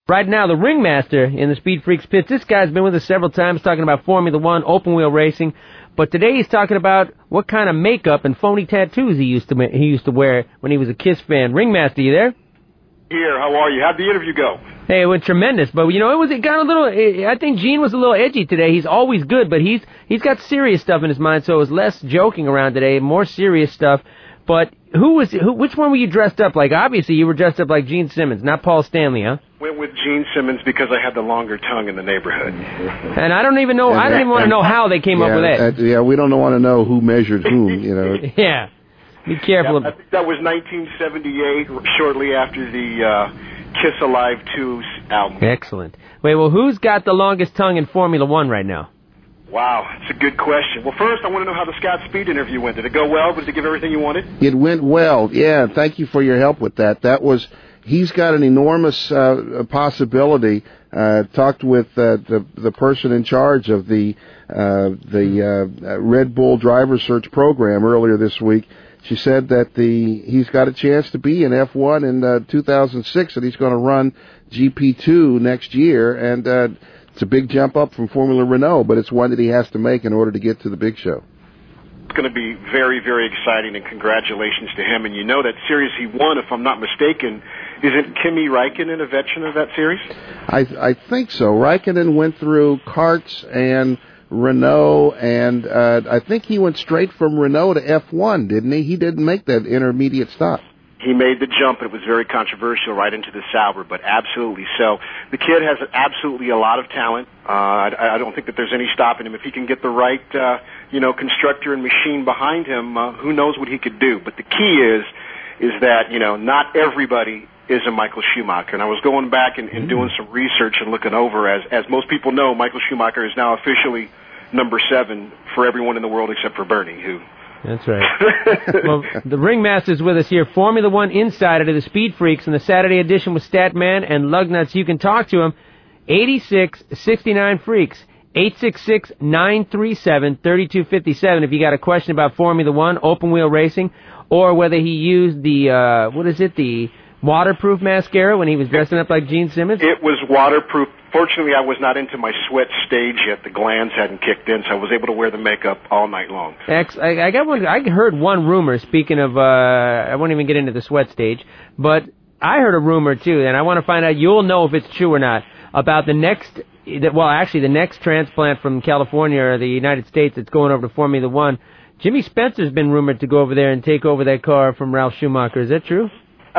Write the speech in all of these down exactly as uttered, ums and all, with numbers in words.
Right now, the ringmaster in the Speed Freaks pits, this guy's been with us several times talking about Formula One, open wheel racing, but today he's talking about what kind of makeup and phony tattoos he used to ma- he used to wear when he was a Kiss fan. Ringmaster, you there? Here, how are you? How'd the interview go? Hey, it went tremendous, but you know, it was it got a little. I think Gene was a little edgy today. He's always good, but he's he's got serious stuff in his mind, so it was less joking around today, more serious stuff. But who was who? Which one were you dressed up like? Obviously, you were dressed up like Gene Simmons, not Paul Stanley, huh? Went with Gene Simmons because I had the longer tongue in the neighborhood. And I don't even know. And I don't that, even want to know how they came yeah, up with that. that. Yeah, we don't want to know who measured whom. You know. Yeah, be careful. Yeah, I think that was nineteen seventy-eight, shortly after the uh, Kiss Alive two album. Excellent. Wait, well, who's got the longest tongue in Formula One right now? Wow, that's a good question. Well, first, I want to know how the Scott Speed interview went. Did it go well? Did it give everything you wanted? It went well, yeah. Thank you for your help with that. That was, he's got an enormous uh, possibility. Uh, talked with uh, the the person in charge of the uh, the uh, Red Bull driver search program earlier this week. She said that the he's got a chance to be in F one in uh, two thousand six, and he's going to run G P two next year, and uh, it's a big jump up from Formula Renault, but it's one that he has to make in order to get to the big show. It's going to be very, very exciting, and congratulations to him. And you know that series he won, if I'm not mistaken, isn't Kimi Räikkönen a veteran of that series? I I think so. Räikkönen went through karts and Renault, and uh, I think he went straight from Renault to F one, didn't he? He didn't make that intermediate stop. He made the jump, and it was very controversial right into the Sauber, but absolutely so. The kid has absolutely a lot of talent. Uh, I, I don't think that there's any stopping him. If he can get the right, uh, you know, constructor and machine behind him, uh, who knows what he could do. But the key is, is that, you know, not everybody is a Michael Schumacher. And I was going back and, and doing some research and looking over. As, as most people know, Michael Schumacher is now officially number seven for everyone in the world except for Bernie, who... That's right. Well, the Ringmaster's with us here, Formula One Insider to the Speed Freaks, in the Saturday edition with Statman and Lugnuts. You can talk to him, eighty-six sixty-nine Freaks, eight six six, nine three seven, three two five seven if you got a question about Formula One, open wheel racing, or whether he used the, uh, what is it, the waterproof mascara when he was dressing up like Gene Simmons? It was waterproof. Fortunately, I was not into my sweat stage yet. The glands hadn't kicked in, so I was able to wear the makeup all night long. Ex- I, I got one. I heard one rumor. Speaking of, uh, I won't even get into the sweat stage, but I heard a rumor too, and I want to find out. You'll know if it's true or not about the next. Well, actually, the next transplant from California or the United States that's going over to Formula One. Jimmy Spencer's been rumored to go over there and take over that car from Ralf Schumacher. Is that true?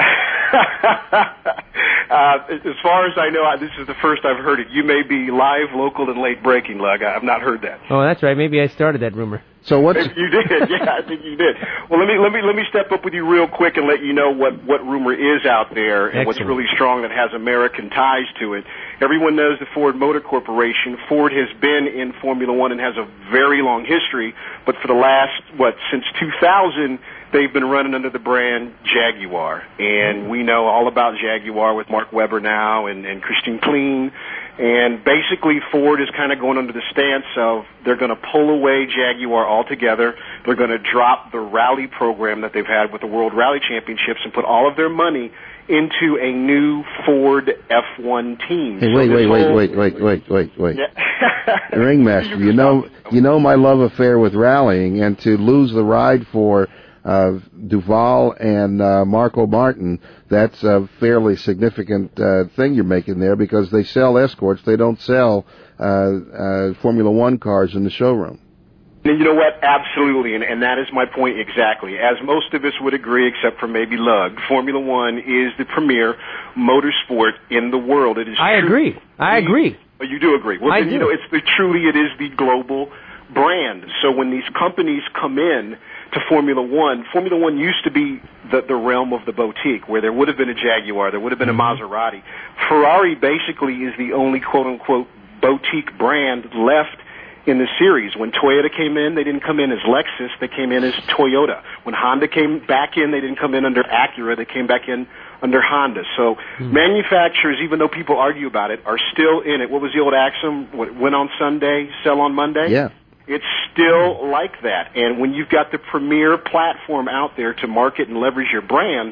Uh, as far as I know, this is the first I've heard it. You may be live, local, and late breaking, Lug. I've not heard that. Oh, that's right. Maybe I started that rumor. So what's you did? Yeah, I think you did. Well, let me let me let me step up with you real quick and let you know what what rumor is out there and Excellent. What's really strong that has American ties to it. Everyone knows the Ford Motor Corporation. Ford has been in Formula One and has a very long history, but for the last what since two thousand. They've been running under the brand Jaguar, and we know all about Jaguar with Mark Webber now and, and Christine Clean. And basically, Ford is kind of going under the stance of they're going to pull away Jaguar altogether. They're going to drop the rally program that they've had with the World Rally Championships and put all of their money into a new Ford F one team. Hey, so wait, wait, whole... wait, wait, wait, wait, wait, wait, yeah. Ringmaster, you know, you know my love affair with rallying, and to lose the ride for Uh, Duval and uh, Marco Martin, that's a fairly significant uh, thing you're making there because they sell escorts. They don't sell uh, uh, Formula One cars in the showroom. And you know what? Absolutely, and, and that is my point exactly. As most of us would agree, except for maybe Lug, Formula One is the premier motorsport in the world. It is. I agree. I agree. Oh, you do agree. Well, I then, do. You know, it's the, truly it is the global brand. So when these companies come in to Formula One, Formula One used to be the, the realm of the boutique, where there would have been a Jaguar, there would have been a Maserati. Ferrari basically is the only quote-unquote boutique brand left in the series. When Toyota came in, they didn't come in as Lexus, they came in as Toyota. When Honda came back in, they didn't come in under Acura, they came back in under Honda. So mm. manufacturers, even though people argue about it, are still in it. What was the old axiom? What, win on Sunday, sell on Monday? Yeah. It's still like that. And when you've got the premier platform out there to market and leverage your brand,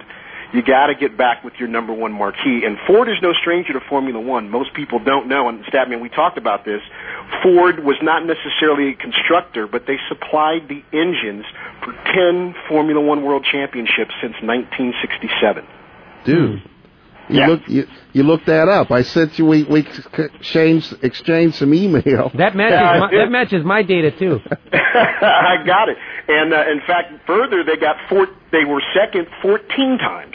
you got to get back with your number one marquee. And Ford is no stranger to Formula One. Most people don't know, and Statman, we talked about this. Ford was not necessarily a constructor, but they supplied the engines for ten Formula One World Championships since nineteen sixty-seven. Dude. You yeah. look you, you looked that up. I sent you we we exchanged exchanged some email. That matches yeah, my, that matches my data too. I got it. And uh, in fact, further, they got four. They were second fourteen times.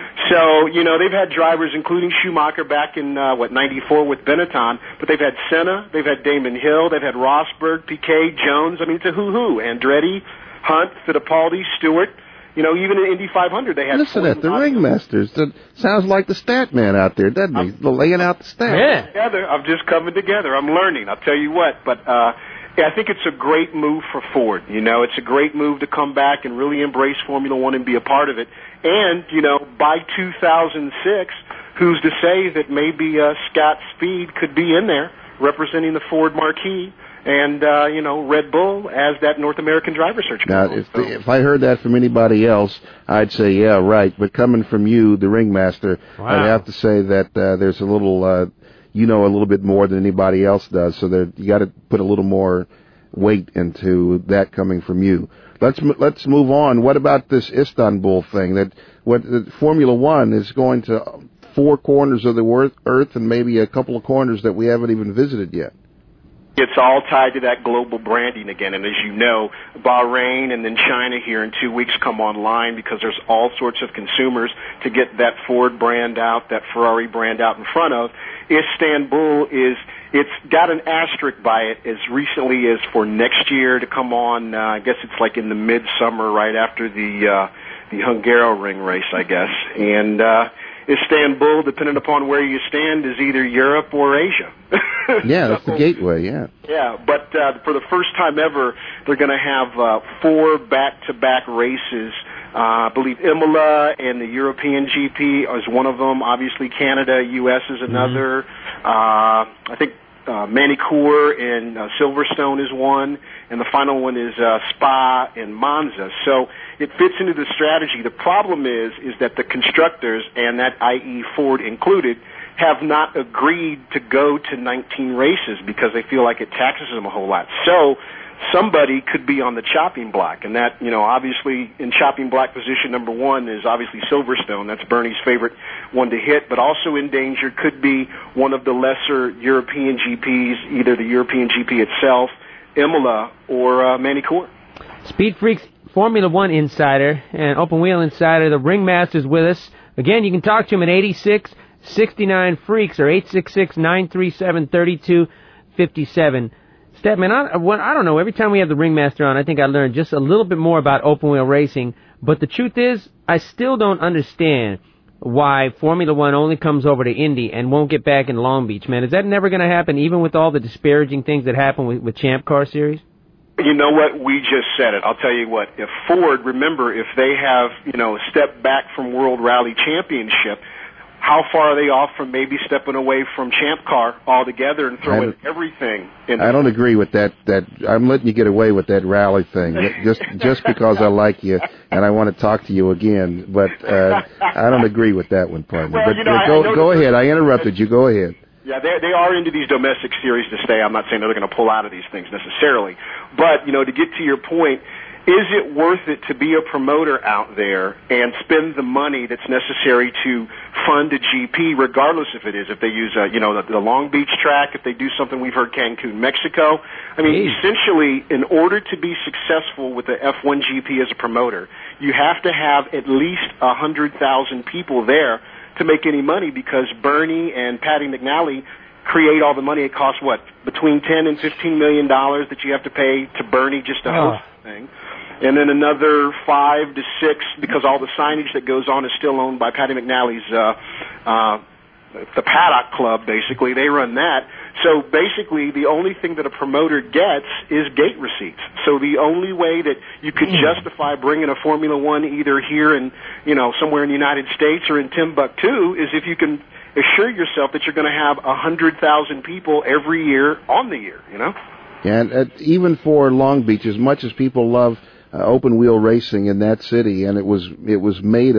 So you know they've had drivers, including Schumacher back in uh, what ninety-four with Benetton, but they've had Senna, they've had Damon Hill, they've had Rosberg, Piquet, Jones. I mean, it's a who-who. Andretti, Hunt, Fittipaldi, Stewart. You know, even in Indy five hundred, they had... Listen at the ringmasters. That sounds like the stat man out there, doesn't he? I'm, laying out the stats. Yeah. Together, I'm just coming together. I'm learning. I'll tell you what. But uh, yeah, I think it's a great move for Ford. You know, it's a great move to come back and really embrace Formula One and be a part of it. And, you know, by two thousand six, who's to say that maybe uh, Scott Speed could be in there representing the Ford marquee? And, uh, you know, Red Bull as that North American driver search. Now, if, the, if I heard that from anybody else, I'd say, yeah, right. But coming from you, the ringmaster, wow. I'd have to say that uh, there's a little, uh, you know, a little bit more than anybody else does. So there, you got to put a little more weight into that coming from you. Let's let's move on. What about this Istanbul thing? That what that Formula One is going to four corners of the earth and maybe a couple of corners that we haven't even visited yet. It's all tied to that global branding again. And as you know, Bahrain and then China here in two weeks come online because there's all sorts of consumers to get that Ford brand out, that Ferrari brand out in front of. Istanbul is, it's got an asterisk by it as recently as for next year to come on. Uh, I guess it's like in the midsummer right after the, uh, the Hungaroring race, I guess. And, uh, Istanbul, depending upon where you stand, is either Europe or Asia. Yeah, that's so, the gateway, yeah. Yeah, but uh, for the first time ever, they're going to have uh, four back-to-back races. Uh, I believe Imola and the European G P is one of them. Obviously, Canada, U S is another. Mm-hmm. Uh, I think uh, Manicourt and uh, Silverstone is one, and the final one is uh, Spa and Monza. So it fits into the strategy. The problem is, is that the constructors, and that that is. Ford included, have not agreed to go to nineteen races because they feel like it taxes them a whole lot. So somebody could be on the chopping block, and that, you know, obviously in chopping block position number one is obviously Silverstone. That's Bernie's favorite one to hit, but also in danger could be one of the lesser European G Ps, either the European G P itself, Imola, or uh, Manicourt. Speed Freaks Formula One insider and Open Wheel insider, the Ringmaster's with us. Again, you can talk to him at eighty-six sixty-nine Freaks or eight six six, nine three seven, three two five seven. Statman, I, I don't know, every time we have the Ringmaster on, I think I learned just a little bit more about open wheel racing, but the truth is, I still don't understand why Formula One only comes over to Indy and won't get back in Long Beach, man. Is that never going to happen, even with all the disparaging things that happen with, with Champ Car Series? You know what? We just said it. I'll tell you what. If Ford, remember, if they have, you know, a step back from World Rally Championship, how far are they off from maybe stepping away from Champ Car altogether and throwing everything in? I don't agree with that. That I'm letting you get away with that rally thing just just because I like you and I want to talk to you again. But uh, I don't agree with that one, partner. Well, but you know, uh, go go ahead. I interrupted you. Go ahead. Yeah, they they are into these domestic series to stay. I'm not saying they're going to pull out of these things necessarily, but you know, to get to your point. Is it worth it to be a promoter out there and spend the money that's necessary to fund a G P, regardless if it is, if they use, uh, you know, the, the Long Beach track, if they do something, we've heard Cancun, Mexico. I mean, Jeez. essentially, in order to be successful with the F one G P as a promoter, you have to have at least one hundred thousand people there to make any money because Bernie and Patty McNally create all the money. It costs, what, between ten and fifteen million dollars that you have to pay to Bernie just to host oh. the thing. And then another five to six, because all the signage that goes on is still owned by Patty McNally's, uh, uh, the Paddock Club, basically. They run that. So basically, the only thing that a promoter gets is gate receipts. So the only way that you could mm. justify bringing a Formula One either here in, you know, somewhere in the United States or in Timbuktu is if you can assure yourself that you're going to have one hundred thousand people every year on the year, you know? And uh, even for Long Beach, as much as people love Uh, open wheel racing in that city, and it was it was made a,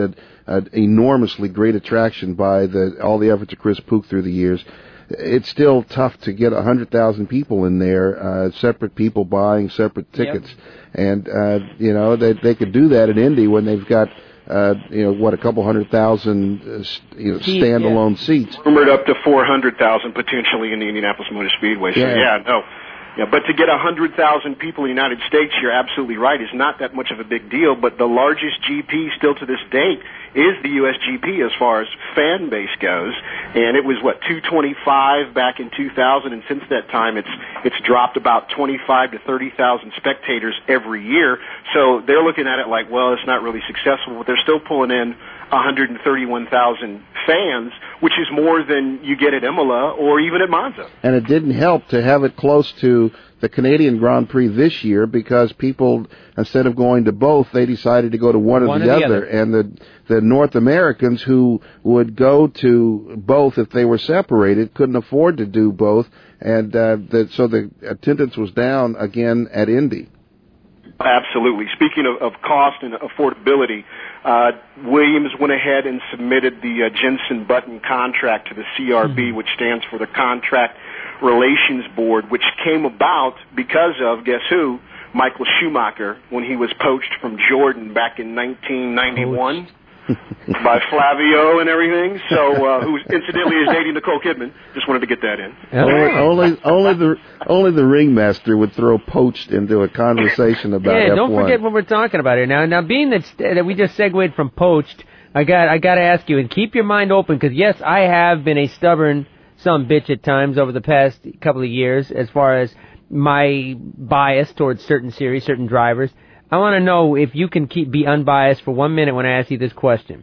an enormously great attraction by the all the efforts of Chris Pook through the years. It's still tough to get one hundred thousand people in there, uh, separate people buying separate tickets. Yep. And, uh, you know, they, they could do that in Indy when they've got, uh, you know, what, a couple hundred thousand, uh, you know, standalone yeah. seats. Rumored up to four hundred thousand potentially in the Indianapolis Motor Speedway. So, yeah, yeah no. Yeah, but to get one hundred thousand people in the United States, you're absolutely right, is not that much of a big deal. But the largest G P still to this date is the U S G P as far as fan base goes. And it was, what, two twenty-five back in two thousand, and since that time it's it's dropped about twenty-five to thirty thousand spectators every year. So they're looking at it like, well, it's not really successful, but they're still pulling in one hundred thirty-one thousand fans, which is more than you get at Imola or even at Monza. And it didn't help to have it close to the Canadian Grand Prix this year because people, instead of going to both, they decided to go to one, one or the, or the other. other. And the the North Americans who would go to both if they were separated couldn't afford to do both, and uh, the, so the attendance was down again at Indy. Absolutely. Speaking of, of cost and affordability, uh, Williams went ahead and submitted the uh, Jenson Button contract to the C R B, mm-hmm. which stands for the Contract Relations Board, which came about because of, guess who? Michael Schumacher, when he was poached from Jordan back in nineteen ninety-one by Flavio and everything. So, uh, who incidentally is dating Nicole Kidman. Just wanted to get that in. Only, only, only the only the ringmaster would throw poached into a conversation about yeah, F one. Don't forget what we're talking about here. Now, now being that that we just segued from poached, I got I got to ask you, and keep your mind open, because yes, I have been a stubborn some bitch at times over the past couple of years as far as my bias towards certain series, certain drivers. I want to know if you can keep be unbiased for one minute when I ask you this question.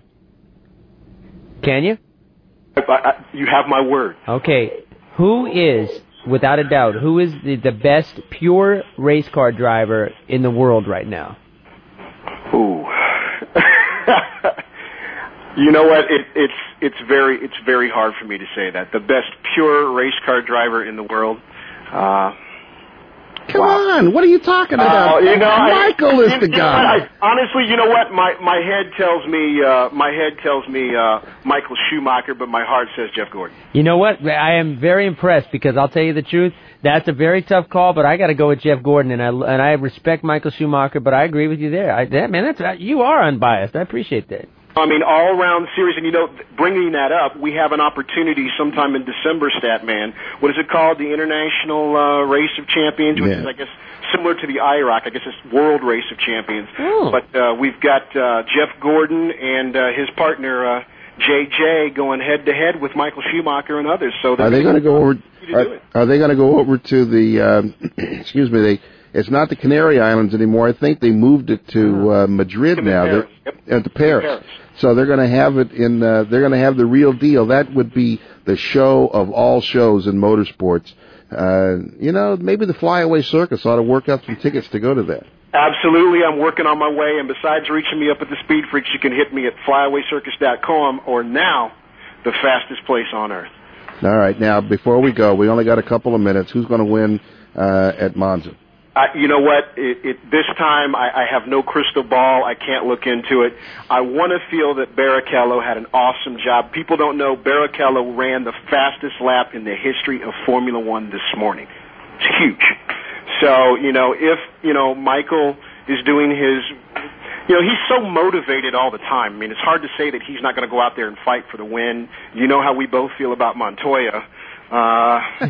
Can you? I, I, you have my word. Okay. Who is, without a doubt, who is the, the best pure race car driver in the world right now? Ooh. You know what? It, it's it's very it's very hard for me to say that. The best pure race car driver in the world. Uh, Come wow. on, what are you talking about? Uh, you know, Michael I, is you, the you guy. Know, I, honestly, you know what? My my head tells me uh, my head tells me uh, Michael Schumacher, but my heart says Jeff Gordon. You know what? I am very impressed because I'll tell you the truth. That's a very tough call, but I got to go with Jeff Gordon, and I and I respect Michael Schumacher, but I agree with you there. I, that, man, that's you are unbiased. I appreciate that. I mean, all-around series, and, you know, bringing that up, we have an opportunity sometime in December, Statman. What is it called? The International uh, Race of Champions, which yeah. is, I guess, similar to the I R O C. I guess it's World Race of Champions. Oh. But uh, we've got uh, Jeff Gordon and uh, his partner, uh, J J, going head-to-head with Michael Schumacher and others. So are they going to go over? Are, are they going to go over to the? Um, excuse me, they. It's not the Canary Islands anymore. I think they moved it to uh, Madrid now. Paris. Yep. Uh, to Paris. Paris. So they're going to have it in. Uh, they're going to have the real deal. That would be the show of all shows in motorsports. Uh, you know, maybe the Flyaway Circus ought to work out some tickets to go to that. Absolutely, I'm working on my way. And besides reaching me up at the Speed Freaks, you can hit me at flyaway circus dot com or now the fastest place on earth. All right. Now, before we go, we only got a couple of minutes. Who's going to win uh, at Monza? Uh, you know what? It, it, this time, I, I have no crystal ball. I can't look into it. I want to feel that Barrichello had an awesome job. People don't know Barrichello ran the fastest lap in the history of Formula One this morning. It's huge. So, you know, if, you know, Michael is doing his, you know, he's so motivated all the time. I mean, it's hard to say that he's not going to go out there and fight for the win. You know how we both feel about Montoya. Uh, I,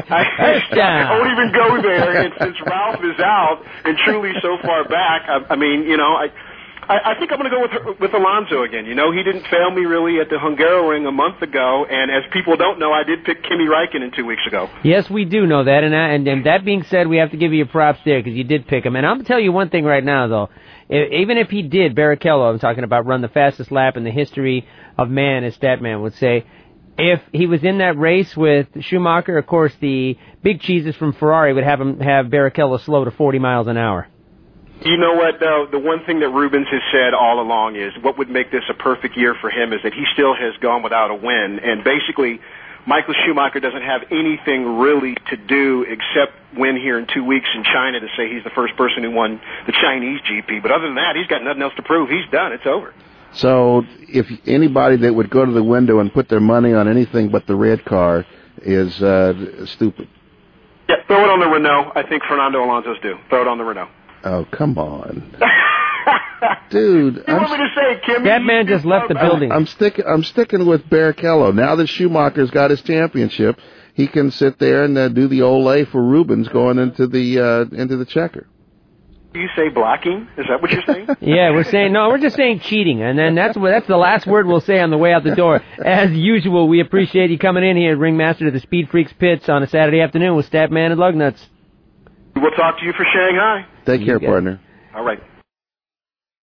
I won't even go there. And since Ralph is out and truly so far back, I, I mean, you know, I, I, I think I'm going to go with with Alonso again. You know, he didn't fail me really at the Hungaroring a month ago, and as people don't know, I did pick Kimi Räikkönen two weeks ago. Yes, we do know that, and I, and, and that being said, we have to give you your props there because you did pick him. And I'm going to tell you one thing right now, though. Even if he did, Barrichello, I'm talking about, run the fastest lap in the history of man, as Statman would say, if he was in that race with Schumacher, of course, the big cheeses from Ferrari would have him have Barrichello slow to forty miles an hour. You know what, though? The one thing that Rubens has said all along is what would make this a perfect year for him is that he still has gone without a win. And basically, Michael Schumacher doesn't have anything really to do except win here in two weeks in China to say he's the first person who won the Chinese G P. But other than that, he's got nothing else to prove. He's done. It's over. So if anybody that would go to the window and put their money on anything but the red car is uh, stupid. Yeah, throw it on the Renault. I think Fernando Alonso's do. Throw it on the Renault. Oh, come on. Dude, you I'm, want me to say, Kim? That man just left the building. I'm sticking. I'm sticking with Barrichello. Now that Schumacher's got his championship, he can sit there and uh, do the Olay for Rubens going into the uh, into the checker. You say blocking? Is that what you're saying? Yeah, we're saying no. We're just saying cheating, and then that's what that's the last word we'll say on the way out the door. As usual, we appreciate you coming in here, Ringmaster, to the Speed Freaks pits on a Saturday afternoon with Statman and Lugnuts. We'll talk to you for Shanghai. Take care, partner. All right.